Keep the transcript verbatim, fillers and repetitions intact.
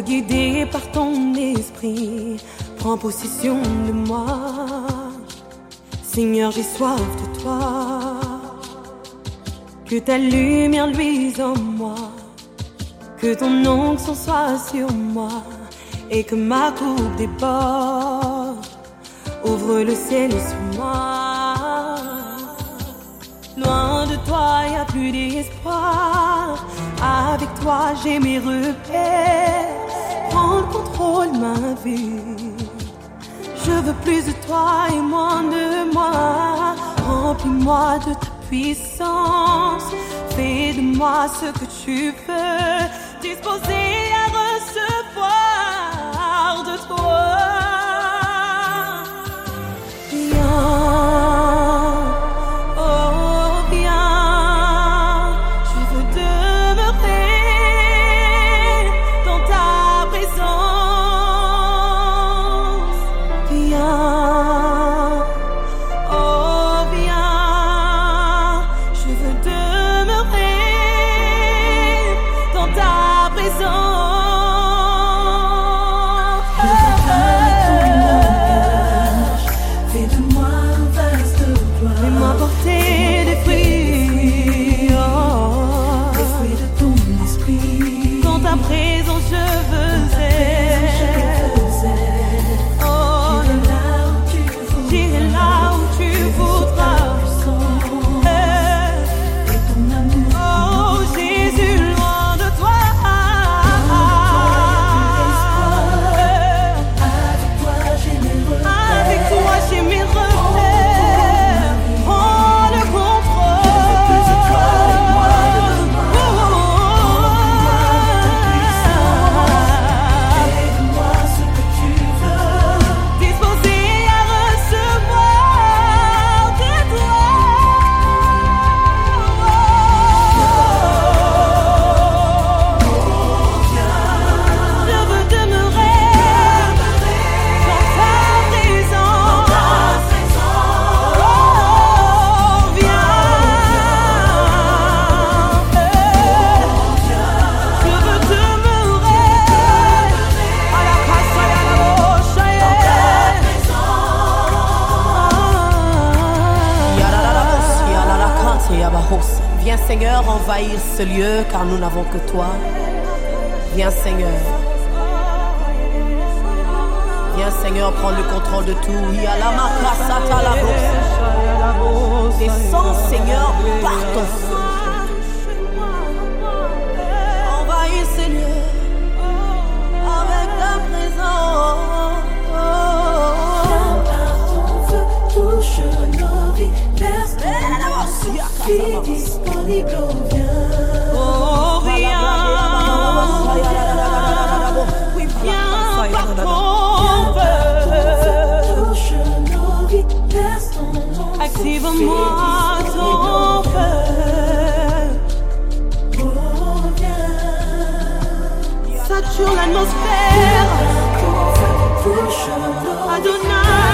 guidé par ton esprit, prends possession de moi. Seigneur, j'ai soif de toi. Que ta lumière luise en moi, que ton onction soit sur moi, et que ma coupe déborde. Ouvre le ciel sur moi. Loin de toi, y a plus d'espoir. Avec toi, j'ai mes repères. Prends le contrôle de ma vie. Je veux plus de toi et moins de moi. Remplis-moi de ta puissance. Fais de moi ce que tu veux. Disposé à recevoir de toi. Viens Seigneur envahir ce lieu car nous n'avons que toi. Viens Seigneur. Viens Seigneur prendre le contrôle de tout. Descends Seigneur par ton feu. Envahir ce lieu avec ta présence. Viens par ton feu, touche nos vies. Verse ton vie disponible, oh viens. Oh viens. Oui viens par ton feu. Touche nos vies, verse ton nom. Active-moi ton feu. Oh viens. Sature l'atmosphère. Touche nos vies. Adonai.